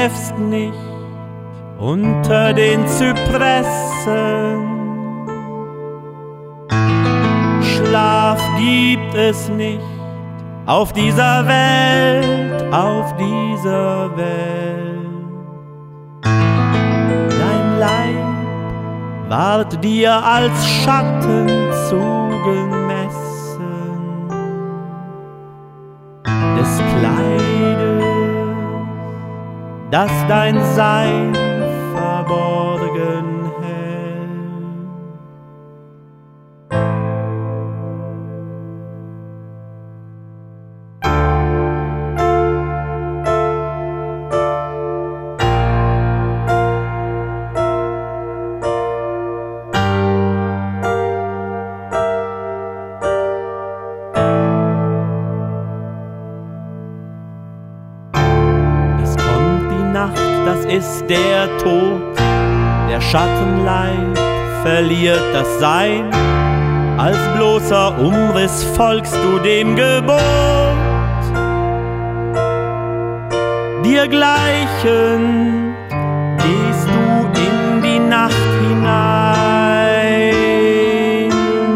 schläfst nicht unter den Zypressen. Schlaf gibt es nicht auf dieser Welt, auf dieser Welt. Dein Leib ward dir als Schatten zugemessen des Kleides, das dein Sein verborgen hält. Das ist der Tod, der Schattenleib verliert das Sein. Als bloßer Umriss folgst du dem Gebot, dir gleichend gehst du in die Nacht hinein.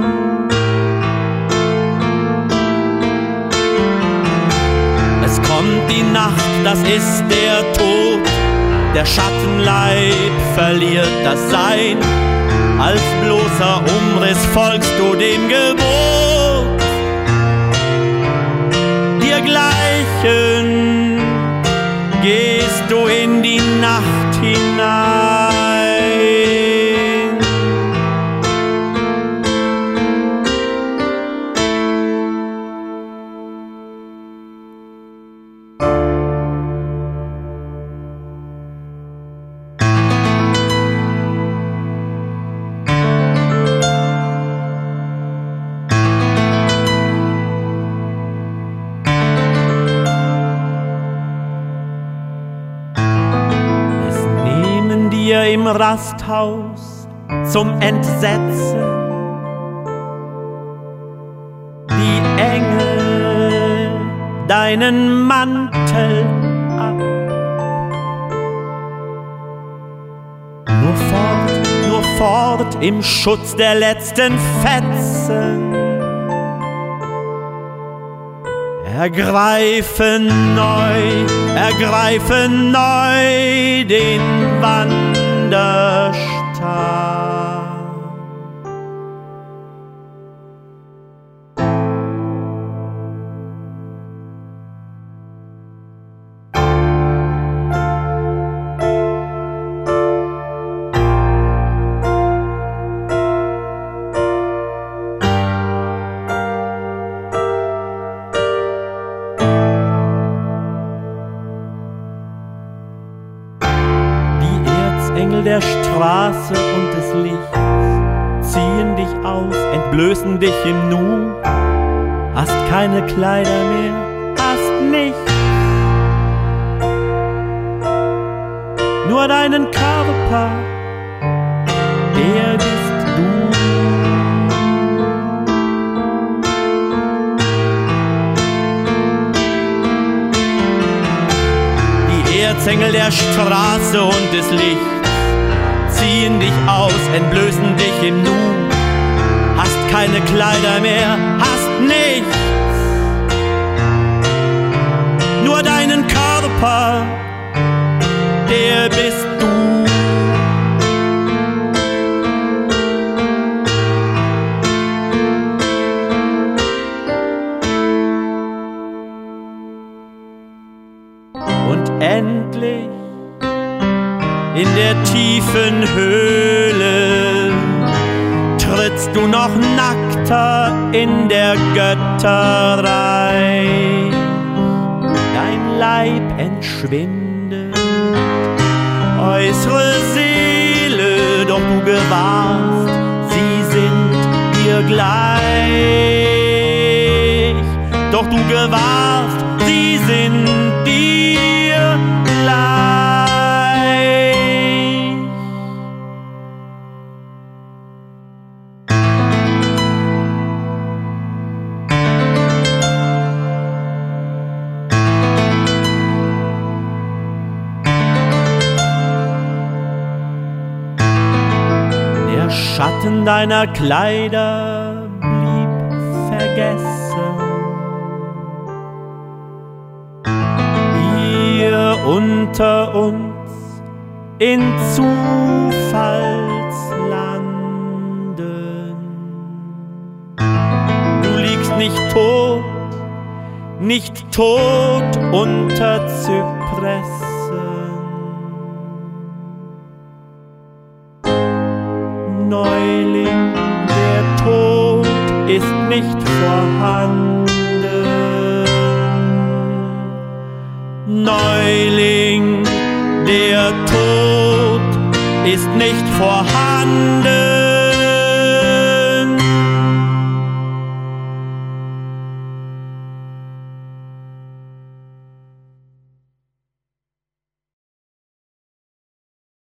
Es kommt die Nacht, das ist der Tod, der Schattenleib verliert das Sein. Als bloßer Umriss folgst du dem Gebot, dir gleichend gehst du in die Nacht hinein. Im Rasthaus zum Entsetzen die Engel deinen Mantel ab. Nur fort im Schutz der letzten Fetzen. Ergreifen neu den Wanderstab. Engel der Straße und des Lichts ziehen dich aus, entblößen dich im Nu. Hast keine Kleider mehr, hast nichts, nur deinen Körper, der bist du. Die Erzengel der Straße und des Lichts ziehen dich aus, entblößen dich im Nu. Hast keine Kleider mehr, hast nichts, nur deinen Körper, der bist du. Und endlich in der tiefen Höhle trittst du noch nackter in der Götterei. Dein Leib entschwindet, äußere Seele, doch du gewahrst, sie sind dir gleich. Doch du gewahrst, sie sind dir gleich. Farben deiner Kleider blieb vergessen. Hier unter uns in Zufallslanden. Du liegst nicht tot unter Zypressen. Neuling, der Tod ist nicht vorhanden. Neuling, der Tod ist nicht vorhanden.